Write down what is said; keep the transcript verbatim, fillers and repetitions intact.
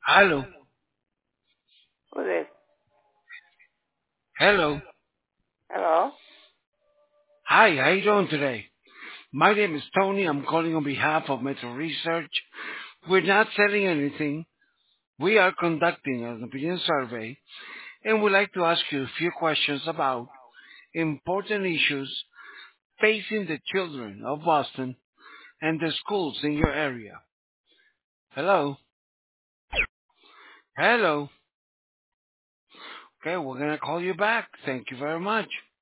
Hello. Who's this? Hello. Hello? Hi, how you doing today? My name is Tony. I'm calling on behalf of Metro Research. We're not selling anything. We are conducting an opinion survey and would like to ask you a few questions about important issues facing the children of Boston and the schools in your area. Hello? Hello? Okay, we're going to call you back. Thank you very much.